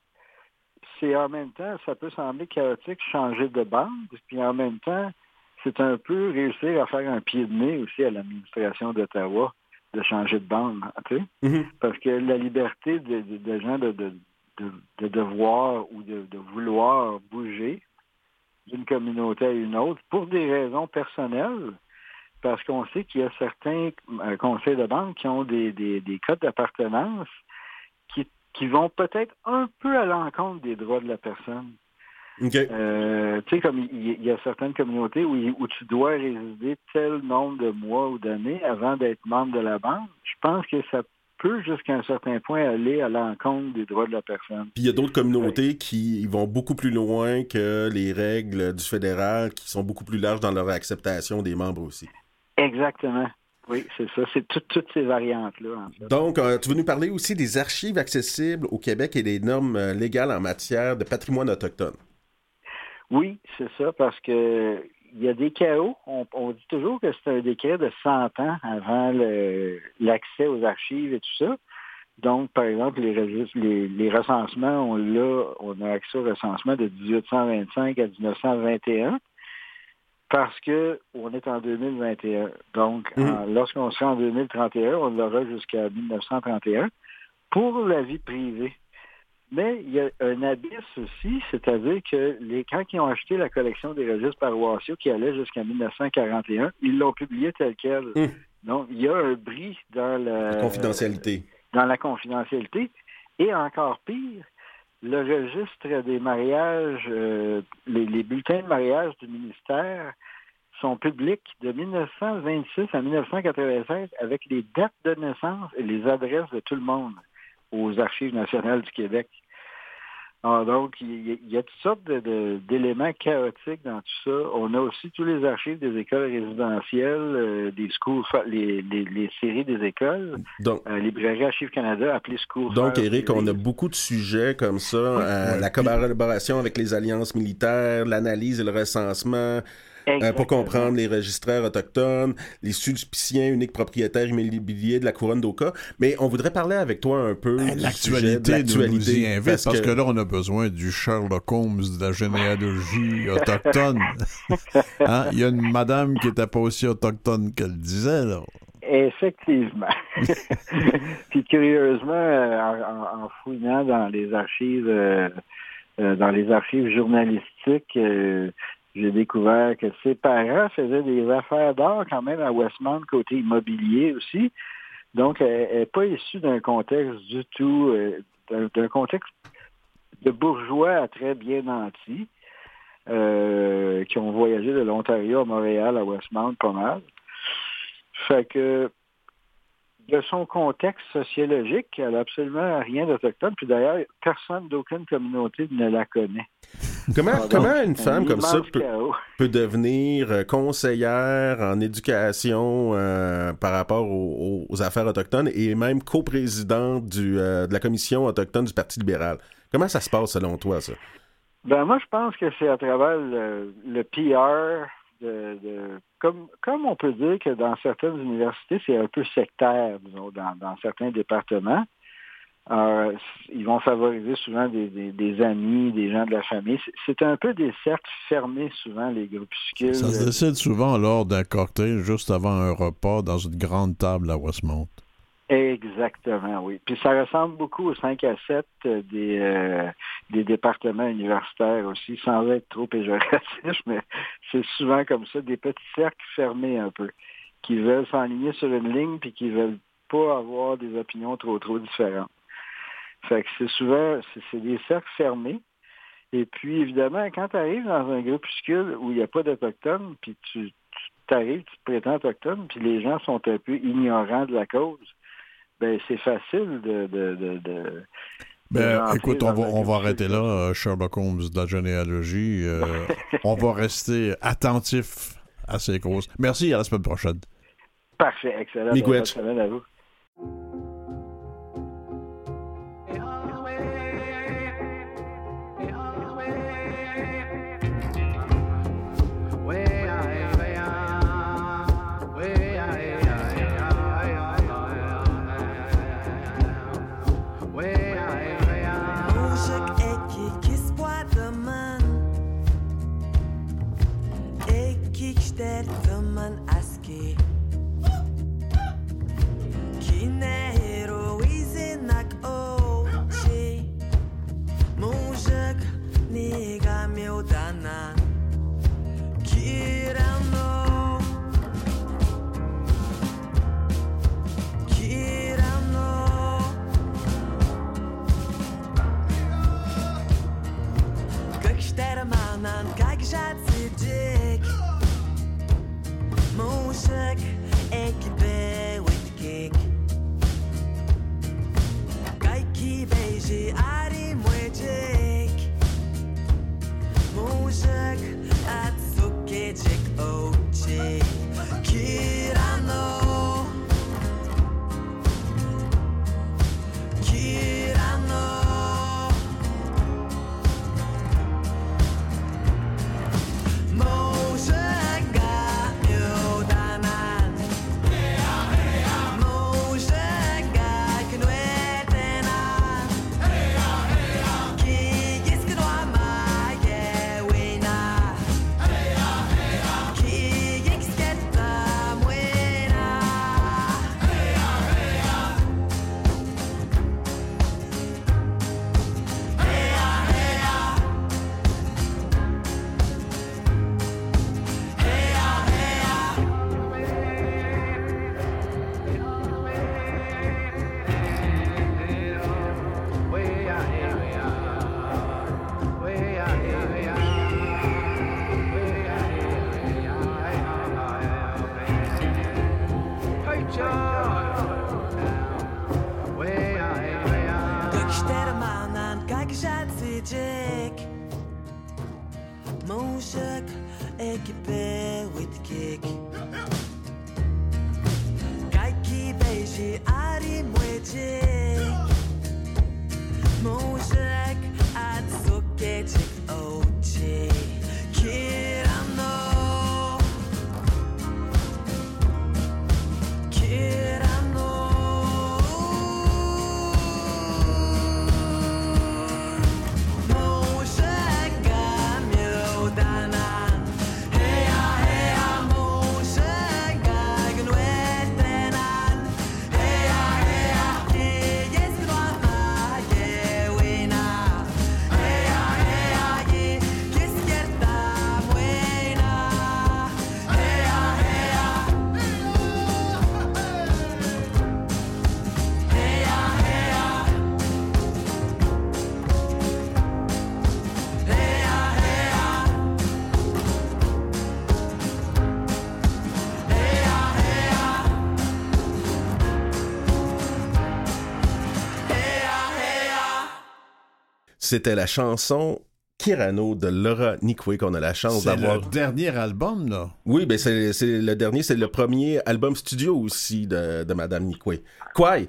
G: c'est en même temps, ça peut sembler chaotique changer de bande, puis en même temps, c'est un peu réussir à faire un pied de nez aussi à l'administration d'Ottawa de changer de bande, tu sais?
A: Mm-hmm.
G: Parce que la liberté de, de, de gens de, de, de, de devoir ou de, de vouloir bouger d'une communauté à une autre pour des raisons personnelles, parce qu'on sait qu'il y a certains euh, conseils de bande qui ont des, des, des codes d'appartenance qui, qui vont peut-être un peu à l'encontre des droits de la personne.
A: Okay.
G: Euh, tu sais, comme il y, y a certaines communautés où, où tu dois résider tel nombre de mois ou d'années avant d'être membre de la bande, je pense que ça peut jusqu'à un certain point aller à l'encontre des droits de la personne.
A: Puis il y a d'autres communautés qui vont beaucoup plus loin que les règles du fédéral, qui sont beaucoup plus larges dans leur acceptation des membres aussi.
G: Exactement. Oui, c'est ça. C'est tout, toutes ces variantes-là. En fait.
A: Donc, euh, tu veux nous parler aussi des archives accessibles au Québec et des normes euh, légales en matière de patrimoine autochtone.
G: Oui, c'est ça, parce que il y a des chaos. On, on dit toujours que c'est un décret de cent ans avant le, l'accès aux archives et tout ça. Donc, par exemple, les, registres, les, les recensements, on l'a, on a accès au recensement de dix-huit cent vingt-cinq à dix-neuf cent vingt et un parce que on est en deux mille vingt et un. Donc,
A: mmh.
G: en, lorsqu'on sera en deux mille trente et un, on l'aura jusqu'à mille neuf cent trente et un pour la vie privée. Mais il y a un abysse aussi, c'est-à-dire que les, quand ils ont acheté la collection des registres paroissiaux qui allait jusqu'à mille neuf cent quarante et un, ils l'ont publié tel quel. Mmh. Donc, il y a un bris dans la,
A: la confidentialité.
G: Dans la confidentialité. Et encore pire, le registre des mariages, euh, les, les bulletins de mariage du ministère sont publics de mille neuf cent vingt-six à mille neuf cent quatre-vingt-seize avec les dates de naissance et les adresses de tout le monde aux Archives nationales du Québec. Alors donc, il y, y a toutes sortes de, de, d'éléments chaotiques dans tout ça. On a aussi tous les archives des écoles résidentielles, euh, des schools, les, les, les séries des écoles, donc, euh, Librairie Archives Canada, appelée School.
A: Donc, Éric, on a beaucoup de sujets comme ça, oui. euh, oui. La collaboration avec les alliances militaires, l'analyse et le recensement, euh, pour comprendre les registraires autochtones, les sulpiciens uniques propriétaires immobiliers de la couronne d'Oka. Mais on voudrait parler avec toi un peu
B: ben,
A: du
B: l'actualité,
A: sujet, de l'actualité.
B: Nous y invite, parce, parce que... que là, on a besoin du Sherlock Holmes de la généalogie autochtone. Hein? Il y a une madame qui n'était pas aussi autochtone qu'elle disait, là.
G: Effectivement. Puis curieusement, en, en fouillant dans les archives, euh, dans les archives journalistiques, euh, j'ai découvert que ses parents faisaient des affaires d'art quand même à Westmount, côté immobilier aussi. Donc, elle n'est pas issue d'un contexte du tout, euh, d'un, d'un contexte de bourgeois à très bien nantis, euh, qui ont voyagé de l'Ontario à Montréal, à Westmount, pas mal. Fait que, de son contexte sociologique, elle n'a absolument rien d'autochtone. Puis d'ailleurs, personne d'aucune communauté ne la connaît.
A: Comment,
G: Alors,
A: comment
G: donc,
A: une femme comme ça peut, peut devenir conseillère en éducation euh, par rapport aux, aux affaires autochtones et même coprésidente du, euh, de la commission autochtone du Parti libéral? Comment ça se passe selon toi, ça?
G: Ben moi, je pense que c'est à travers le, le P R... De, de, comme, comme on peut dire que dans certaines universités, c'est un peu sectaire, disons, dans, dans certains départements. Alors, ils vont favoriser souvent des, des, des amis, des gens de la famille. C'est, c'est un peu des cercles fermés, souvent, les groupuscules.
B: Ça se décide souvent lors d'un cocktail, juste avant un repas, dans une grande table à Westmount.
G: Exactement, oui. Puis ça ressemble beaucoup aux cinq à sept des, euh, des départements universitaires aussi, sans être trop péjoratif, mais c'est souvent comme ça, des petits cercles fermés un peu, qui veulent s'enligner sur une ligne puis qui veulent pas avoir des opinions trop, trop différentes. Fait que c'est souvent, c'est, c'est des cercles fermés. Et puis, évidemment, quand tu arrives dans un groupuscule où il n'y a pas d'Autochtones, puis tu, tu arrives, tu te prétends autochtone, puis les gens sont un peu ignorants de la cause, ben c'est facile de... de, de, de
B: Ben, écoute, on va, on va arrêter là, euh, Sherlock Holmes de la généalogie. Euh, on va rester attentif à ces causes. Merci, à la semaine prochaine.
G: Parfait, excellent. Bonne semaine à vous.
A: C'était la chanson Kirano de Laura Nikwe qu'on a la chance
B: c'est
A: d'avoir.
B: C'est le dernier album, là?
A: Oui, ben c'est, c'est le dernier, c'est le premier album studio aussi de, de Madame Nikwe. Kwai!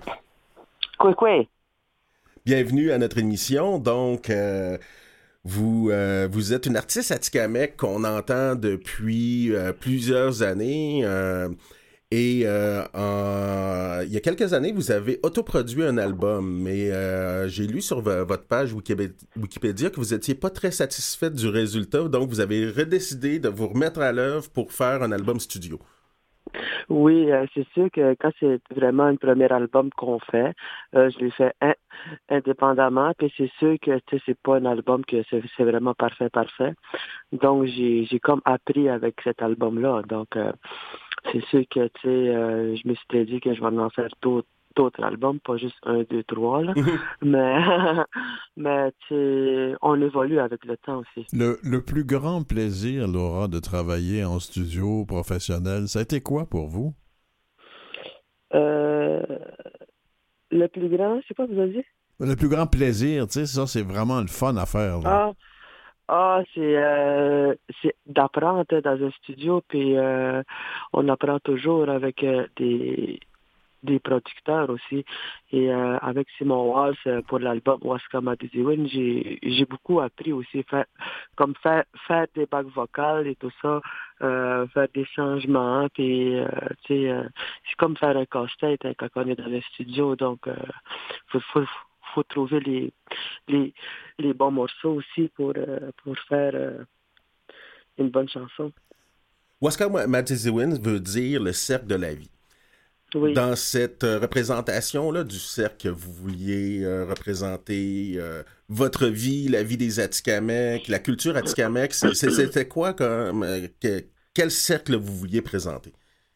H: Kwai Kwai!
A: Bienvenue à notre émission. Donc, euh, vous, euh, vous êtes une artiste atikamekw qu'on entend depuis euh, plusieurs années. Euh, Et euh, en... il y a quelques années, vous avez autoproduit un album, mais euh, j'ai lu sur v- votre page Wikipédia que vous n'étiez pas très satisfait du résultat, donc vous avez redécidé de vous remettre à l'œuvre pour faire un album studio.
H: Oui, euh, c'est sûr que quand c'est vraiment un premier album qu'on fait, euh, je l'ai fait in- indépendamment, puis c'est sûr que tu sais, c'est pas un album que c'est, c'est vraiment parfait, parfait. Donc j'ai j'ai comme appris avec cet album-là. Donc euh, c'est sûr que tu sais, euh, je me suis dit que je vais en faire d'autres d'autres albums, pas juste un, deux, trois, là. mais mais tu sais, on évolue avec le temps aussi.
B: Le, le plus grand plaisir, Laura, de travailler en studio professionnel, ça a été quoi pour vous?
H: Euh, le plus grand, je sais pas, vous avez dit?
B: Le plus grand plaisir, tu sais, ça, c'est vraiment le fun à faire. Là.
H: Ah, ah c'est, euh, c'est d'apprendre dans un studio, puis euh, on apprend toujours avec euh, des, des producteurs aussi. Et euh, avec Simon Walsh euh, pour l'album Waska Madiziwin, j'ai, j'ai beaucoup appris aussi, faire, comme faire, faire des bacs vocales et tout ça, euh, faire des changements, puis euh, tu sais, euh, c'est comme faire un casse-tête hein, quand on est dans le studio, donc euh, faut, faut, faut trouver les, les, les bons morceaux aussi pour, euh, pour faire euh, une bonne chanson.
A: Waska Madiziwin veut dire le cercle de la vie.
H: Oui.
A: Dans cette euh, représentation-là du cercle que vous vouliez euh, représenter, euh, votre vie, la vie des Atikamekw, la culture Atikamekw, c'est, c'est, c'était quoi comme euh, que, quel cercle vous vouliez présenter?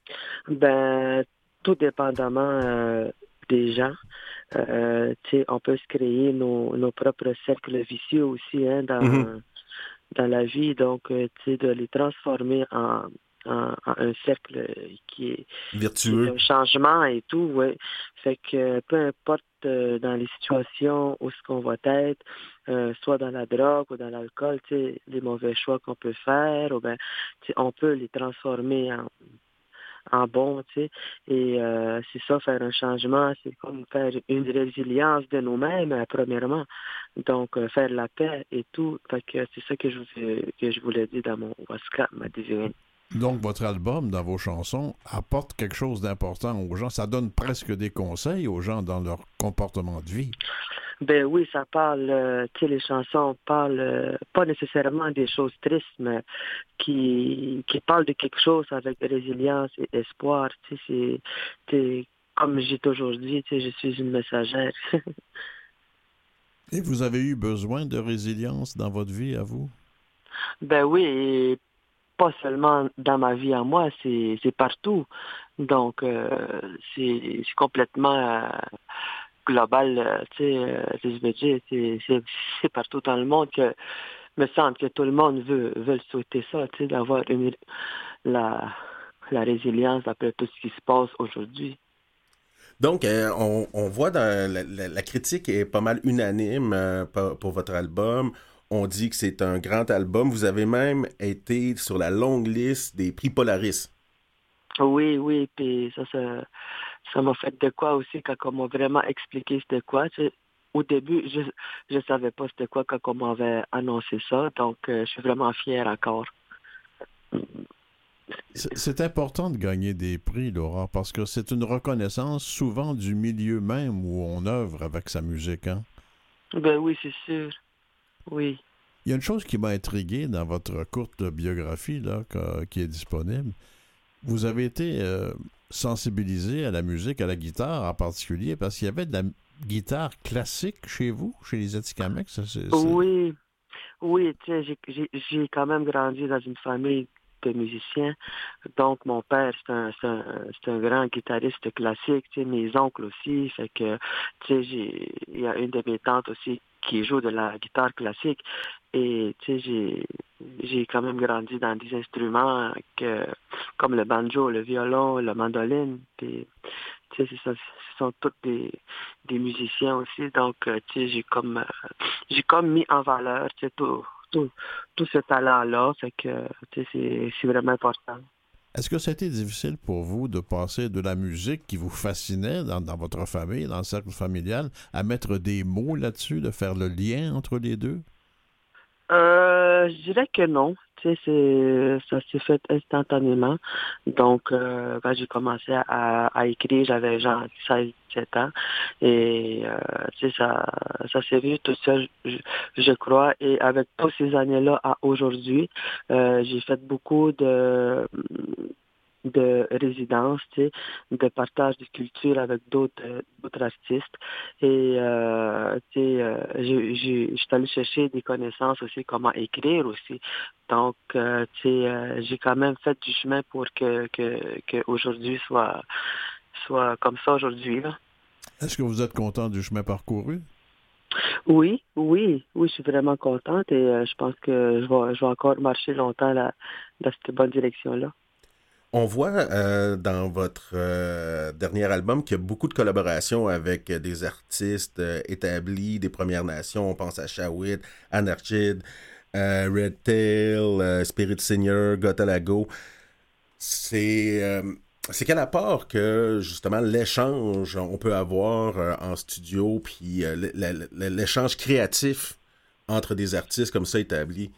H: Ben, tout dépendamment euh, des gens. Euh, tu sais, on peut se créer nos, nos propres cercles vicieux aussi hein, dans, mm-hmm. dans la vie. Donc, euh, tu sais, de les transformer en En, en un cercle qui est
A: vertueux,
H: qui est un changement et tout, ouais. Fait que peu importe euh, dans les situations où ce qu'on va être, euh, soit dans la drogue ou dans l'alcool, tu sais, les mauvais choix qu'on peut faire, ou ben, tu sais, on peut les transformer en en bon, tu sais, et euh, c'est ça, faire un changement, c'est comme faire une résilience de nous-mêmes, euh, premièrement, donc euh, faire la paix et tout, fait que c'est ça que je, que je voulais dire dans mon Waska Madiziwin.
B: Donc, votre album, dans vos chansons, apporte quelque chose d'important aux gens. Ça donne presque des conseils aux gens dans leur comportement de vie.
H: Ben oui, ça parle, euh, tu sais, les chansons parlent euh, pas nécessairement des choses tristes, mais qui, qui parlent de quelque chose avec résilience et espoir. Tu sais, c'est, c'est comme j'ai toujours dit, tu sais, je suis une messagère.
B: Et vous avez eu besoin de résilience dans votre vie, à vous?
H: Ben oui, et pas seulement dans ma vie à moi, c'est, c'est partout. Donc, euh, c'est, c'est complètement euh, global, euh, tu sais, euh, je veux dire, c'est, c'est, c'est partout dans le monde que me semble que tout le monde veut, veut souhaiter ça, tu sais, d'avoir une, la, la résilience après tout ce qui se passe aujourd'hui.
A: Donc, euh, on, on voit dans la, la, la critique est pas mal unanime euh, pour, pour votre album. On dit que c'est un grand album. Vous avez même été sur la longue liste des prix Polaris.
H: Oui, oui, puis ça, ça, ça m'a fait de quoi aussi quand on m'a vraiment expliqué c'était quoi. Tu sais, au début, je je savais pas c'était quoi quand on m'avait annoncé ça, donc euh, je suis vraiment fière encore.
B: C'est, c'est important de gagner des prix, Laura, parce que c'est une reconnaissance souvent du milieu même où on œuvre avec sa musique, hein?
H: Ben oui, c'est sûr. Oui.
B: Il y a une chose qui m'a intrigué dans votre courte biographie là, que, qui est disponible. Vous avez été euh, sensibilisé à la musique, à la guitare en particulier, parce qu'il y avait de la guitare classique chez vous, chez les Atikamekw. Ça, c'est, c'est...
H: Oui, oui, tu sais, j'ai, j'ai, j'ai quand même grandi dans une famille de musiciens. Donc, mon père, c'est un, c'est un, c'est un grand guitariste classique, tu sais, mes oncles aussi. Fait que, tu sais, j'ai, il y a une de mes tantes aussi qui joue de la guitare classique. Et, tu sais, j'ai, j'ai quand même grandi dans des instruments que, comme le banjo, le violon, la mandoline. Puis, tu sais, c'est ça, ce sont tous des, des musiciens aussi. Donc, tu sais, j'ai comme, j'ai comme mis en valeur, tu sais, tout, tout, tout ce talent-là. Fait que, tu sais, c'est, c'est vraiment important.
B: Est-ce que ça a été difficile pour vous de passer de la musique qui vous fascinait dans, dans votre famille, dans le cercle familial, à mettre des mots là-dessus, de faire le lien entre les deux?
H: Euh, je dirais que non. Tu sais, c'est, ça s'est fait instantanément. Donc, euh, quand j'ai commencé à, à écrire, j'avais genre seize dix-sept ans. Et, euh, tu sais, ça, ça s'est vu tout seul, je, je crois. Et avec toutes ces années-là à aujourd'hui, euh, j'ai fait beaucoup de... de résidence, tu sais, de partage de culture avec d'autres euh, d'autres artistes. Et euh, tu sais, euh, je je- je suis allée chercher des connaissances aussi, comment écrire aussi. Donc, euh, tu sais, euh, j'ai quand même fait du chemin pour que que, que aujourd'hui soit soit comme ça aujourd'hui là.
B: Est-ce que vous êtes content du chemin parcouru?
H: Oui, oui, oui, je suis vraiment contente et euh, je pense que je vais je vais encore marcher longtemps là, dans cette bonne direction là.
A: On voit euh, dans votre euh, dernier album qu'il y a beaucoup de collaborations avec euh, des artistes euh, établis des Premières Nations. On pense à Shawit, Anarchid, euh, Red Tail, euh, Spirit Senior, Gotalago. C'est, euh, c'est quel apport que, justement, l'échange on peut avoir euh, en studio, puis euh, l- l- l- l'échange créatif entre des artistes comme ça établis?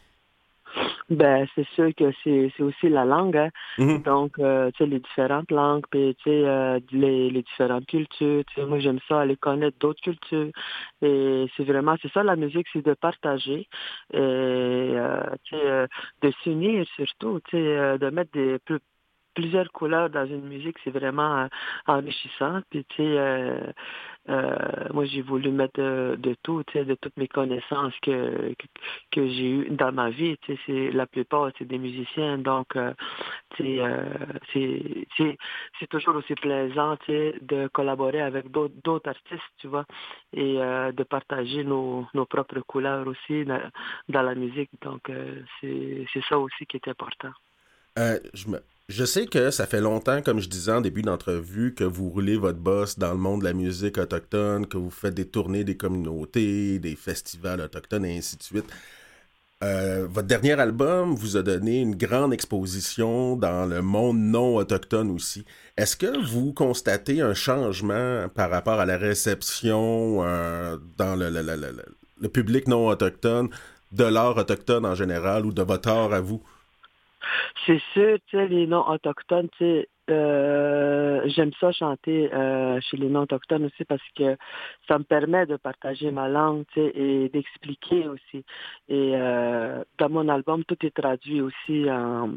H: Ben, c'est sûr que c'est c'est aussi la langue, hein.
A: Mhm.
H: Donc, euh, tu sais, les différentes langues, puis tu sais, euh, les, les différentes cultures. Tu sais, moi, j'aime ça, aller connaître d'autres cultures. Et c'est vraiment, c'est ça la musique, c'est de partager et euh, tu sais, euh, de s'unir surtout, tu sais, euh, de mettre des plus plusieurs couleurs dans une musique, c'est vraiment euh, enrichissant. Puis, tu sais, euh, euh, moi, j'ai voulu mettre de, de tout, tu sais, de toutes mes connaissances que, que, que j'ai eues dans ma vie. Tu sais, c'est, la plupart, c'est des musiciens. Donc, euh, tu sais, euh, c'est, c'est, c'est toujours aussi plaisant, tu sais, de collaborer avec d'autres, d'autres artistes, tu vois, et euh, de partager nos, nos propres couleurs aussi dans, dans la musique. Donc, euh, c'est, c'est ça aussi qui est important.
A: Euh, je, me- je sais que ça fait longtemps, comme je disais en début d'entrevue, que vous roulez votre bosse dans le monde de la musique autochtone, que vous faites des tournées des communautés, des festivals autochtones et ainsi de suite. Euh, votre dernier album vous a donné une grande exposition dans le monde non autochtone aussi. Est-ce que vous constatez un changement par rapport à la réception euh, dans le, le, le, le, le public non autochtone, de l'art autochtone en général ou de votre art à vous?
H: C'est sûr, tu sais, les non-autochtones, tu sais, euh, j'aime ça chanter euh, chez les non-autochtones aussi parce que ça me permet de partager ma langue, tu sais, et d'expliquer aussi. Et euh, dans mon album, tout est traduit aussi en,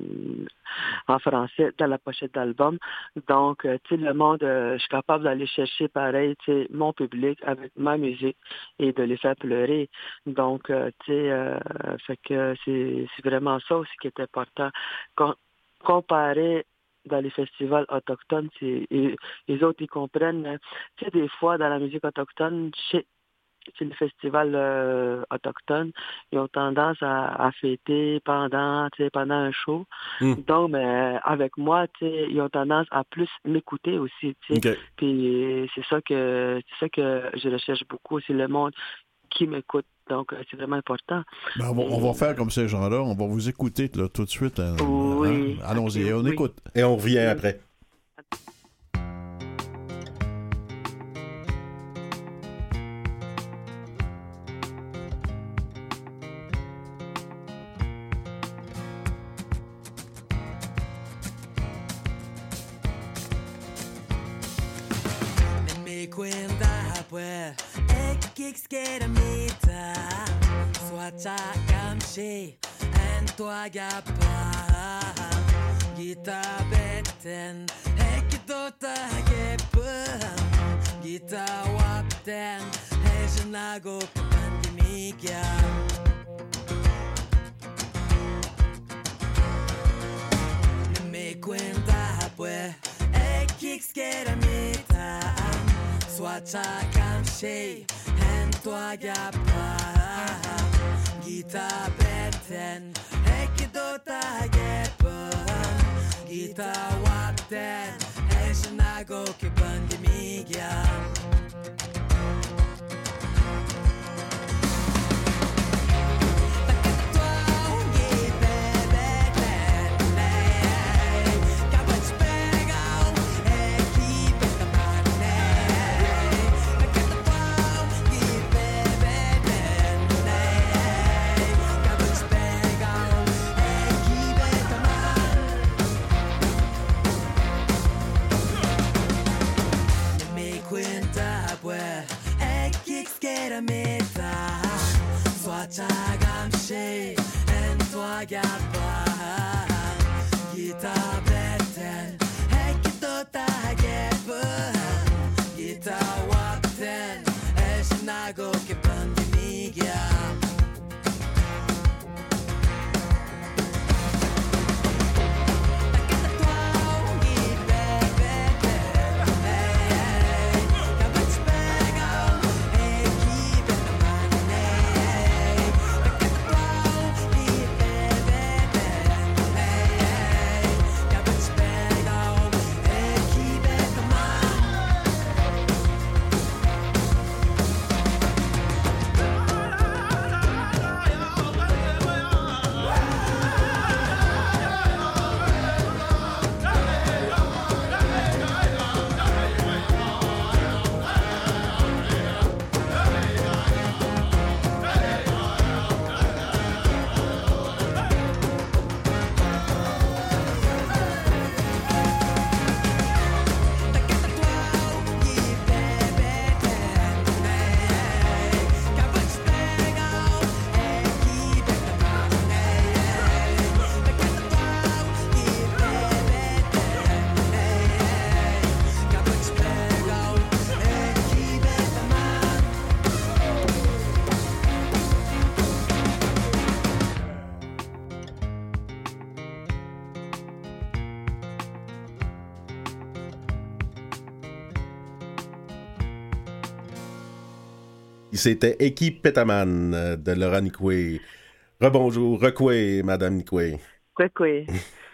H: en français dans la pochette d'album. Donc, euh, tu sais, le monde, euh, je suis capable d'aller chercher pareil, tu sais, mon public avec ma musique et de les faire pleurer. Donc, euh, tu sais, euh, fait que c'est, c'est vraiment ça aussi qui est important. Com- comparer dans les festivals autochtones, c'est, et, les autres, ils comprennent. Hein. Tu sais, des fois, dans la musique autochtone, chez, chez les festivals euh, autochtones, ils ont tendance à, à fêter pendant, tu sais, pendant un show.
A: Mm.
H: Donc, mais avec moi, tu sais, ils ont tendance à plus m'écouter aussi, tu sais.
A: Okay.
H: Puis c'est ça que c'est ça que je recherche beaucoup, c'est le monde qui m'écoute. Donc, c'est vraiment important.
B: Ben, on, va, on va faire comme ces gens-là. On va vous écouter là, tout de suite. Hein,
H: oui.
B: Hein? Allons-y,
H: Okay,
B: on
H: oui.
B: écoute.
A: Et on revient après.
D: Gita betten, hekidota gepen, Gita wapten, hejnago pandemia. Me cuenta pues, ekix keramita, swacha kamshe, hentua gapa, Gita betten, hekidota gepen. Gita wapten, hejnago ke pandemia.
A: C'était Eki Petaman euh, de Laura Nikwe. Rebonjour, Rekwe, Madame Nikwe.
H: Rekwe.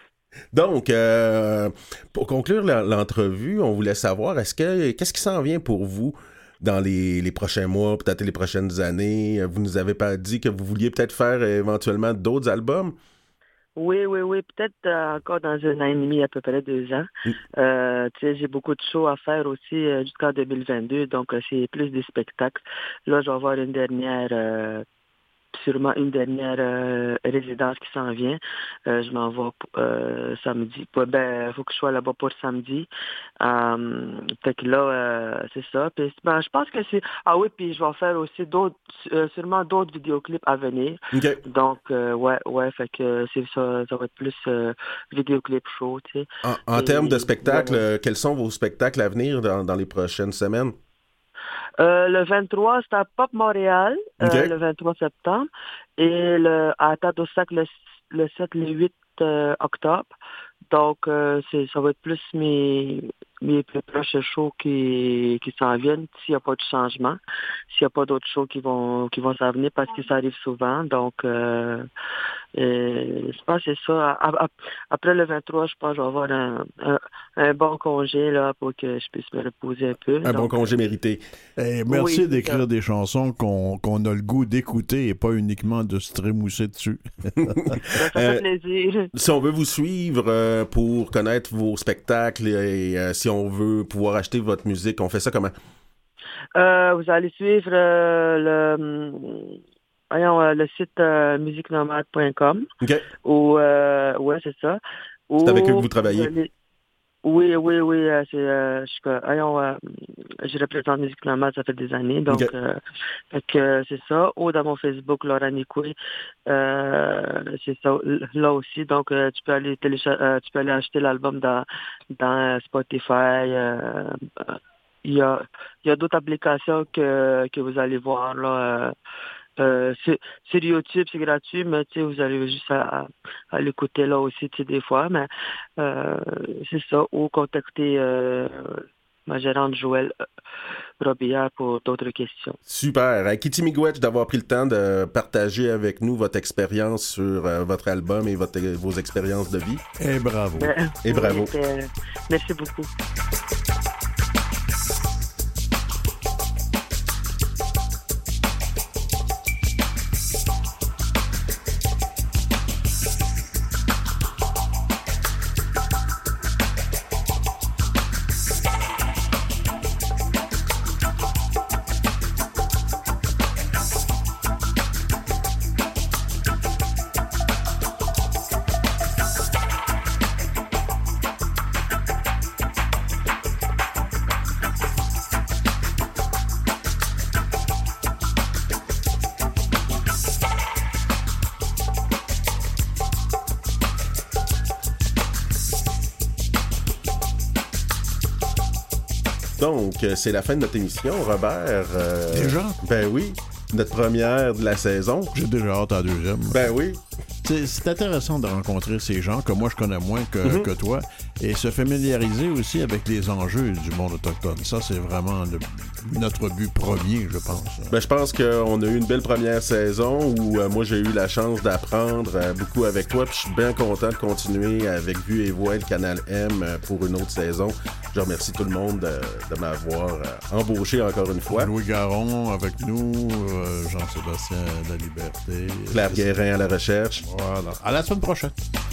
A: Donc, euh, pour conclure la- l'entrevue, on voulait savoir, est-ce que qu'est-ce qui s'en vient pour vous dans les, les prochains mois, peut-être les prochaines années? Vous nous avez pas dit que vous vouliez peut-être faire euh, éventuellement d'autres albums?
H: Oui, oui, oui. Peut-être euh, encore dans un an et demi, à peu près deux ans.
A: Mm.
H: Euh, tu sais, j'ai beaucoup de shows à faire aussi euh, jusqu'en deux mille vingt-deux, donc euh, c'est plus des spectacles. Là, je vais avoir une dernière, euh, sûrement une dernière euh, résidence qui s'en vient. Euh, je m'en vais euh, samedi. Pas- Ben, faut que je sois là-bas pour samedi. Euh, fait que là, euh, c'est ça. Puis, ben, je pense que c'est... Ah oui, puis je vais faire aussi d'autres, euh, sûrement d'autres vidéoclips à venir.
A: OK.
H: Donc, euh, ouais, ouais, fait que c'est ça, ça va être plus euh, vidéoclip show, tu sais.
A: En, en
H: Et-
A: termes de spectacles,
H: ouais.
A: euh, quels sont vos spectacles à venir dans, dans les prochaines semaines?
H: Euh, le vingt-trois, c'est à Pop Montréal, euh,
A: OK.
H: le vingt-trois septembre, et le, à Tadoussac le, le sept, le huit euh, octobre. Donc, euh, c'est, ça va être plus mes, mes plus proches shows qui, qui s'en viennent, s'il n'y a pas de changement, s'il n'y a pas d'autres shows qui vont qui vont s'en venir, parce que ça arrive souvent. Donc, euh, euh, je pense que c'est ça. A- a- Après le vingt-trois, je pense que je vais avoir un, un, un bon congé là pour que je puisse me reposer un peu.
A: Un bon
H: Donc,
A: congé mérité.
B: Et merci
H: Oui, c'est
B: d'écrire
H: ça.
B: des chansons qu'on qu'on a le goût d'écouter et pas uniquement de se trémousser dessus.
H: ça fait
A: Euh,
H: plaisir.
A: Si on veut vous suivre euh, pour connaître vos spectacles et euh, si on veut pouvoir acheter votre musique, on fait ça comment?
H: Euh, vous allez suivre euh, le, hum, voyons, euh, le site euh, musique nomade point com
A: OK.
H: ou euh, ouais, c'est ça. Ou
A: C'est avec eux que vous travaillez?
H: allez- Oui, oui, oui. euh, c'est, euh, je, suis co- voyons, euh, je représente Musique Nomade, ça fait des années, donc
A: Ok.
H: euh, fait que, euh, c'est ça. Ou dans mon Facebook, Laura Nikwe, euh, c'est ça, l- là aussi. Donc, euh, tu peux aller télécharger, euh, tu peux aller acheter l'album dans, dans Spotify. euh, euh, Il y a, il y a d'autres applications que, que vous allez voir là. euh, euh, sur, sur YouTube, c'est gratuit, mais tu sais, vous allez juste à, à, à l'écouter là aussi, tu sais, des fois. Mais euh, c'est ça. Ou contacter euh, ma gérante Joëlle euh, Robillard pour d'autres questions.
A: Super. À Kitty Miigwech d'avoir pris le temps de partager avec nous votre expérience sur euh, votre album et votre, vos expériences de vie.
B: Et bravo.
H: Ben,
A: Et bravo.
H: oui, euh, merci beaucoup.
A: Donc, euh, c'est la fin de notre émission, Robert. Euh,
B: Déjà?
A: Ben oui. Notre première de la saison.
B: J'ai déjà hâte à la deuxième.
A: Ben oui.
B: C'est, c'est intéressant de rencontrer ces gens que moi je connais moins que,
A: Mhm.
B: que toi et se familiariser aussi avec les enjeux du monde autochtone. Ça, c'est vraiment le- notre but premier, je pense.
A: Ben, je pense qu'on a eu une belle première saison où euh, moi j'ai eu la chance d'apprendre euh, beaucoup avec toi. Puis je suis bien content de continuer avec Vue et Voix et le Canal M euh, pour une autre saison. Je remercie tout le monde de, de m'avoir euh, embauché encore une fois.
B: Louis Garon avec nous, euh, Jean-Sébastien La Liberté.
A: Claire Guérin à la recherche.
B: Voilà. À la semaine prochaine.